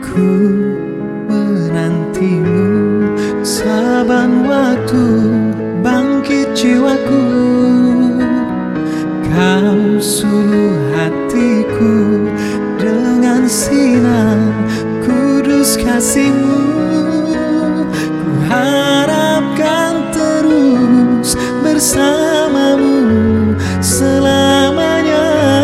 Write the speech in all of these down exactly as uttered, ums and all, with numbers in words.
Ku menantimu saban waktu bangkit jiwaku. Kau suluh hatiku dengan sinar kudus kasih-Mu. Ku harapkan terus bersama-Mu selamanya.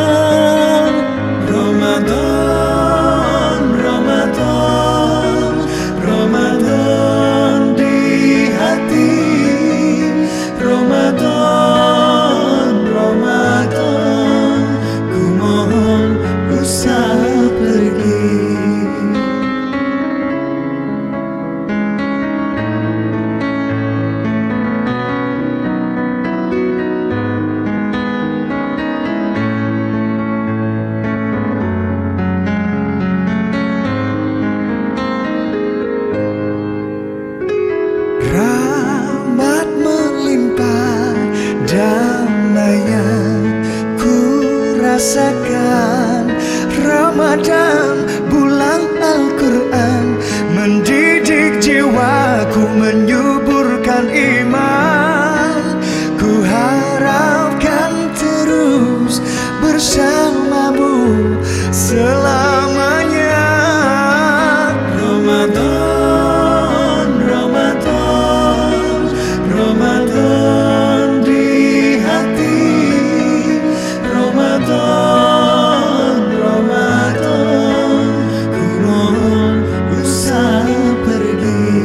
Ramadan, Ramadan, Ramadan di hati. Ramadan, Ramadan, ku mohon usah pergi. Rahmat melimpah, damaian ku rasakan. Ramadan, bulan Al-Quran, mendidik jiwaku, menyuburkan iman. Ku harapkan terus bersama-Mu selamanya. Ramadan, Ramadan, Ramadan di hati. Ramadan, Ramadan, ku mohon usah pergi.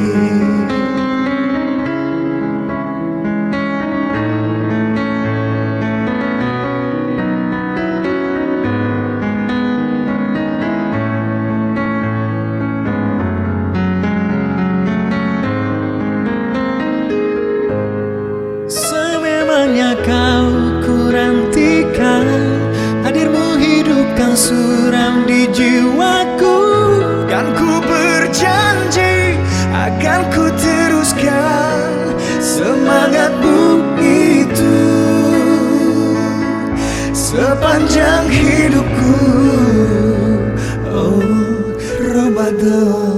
Sememangnya Kau kurantikan, hadir-Mu hidupkan suram di jiwaku. Dan ku berjanji akan ku teruskan semangat-Mu itu sepanjang hidupku. Oh Ramadan.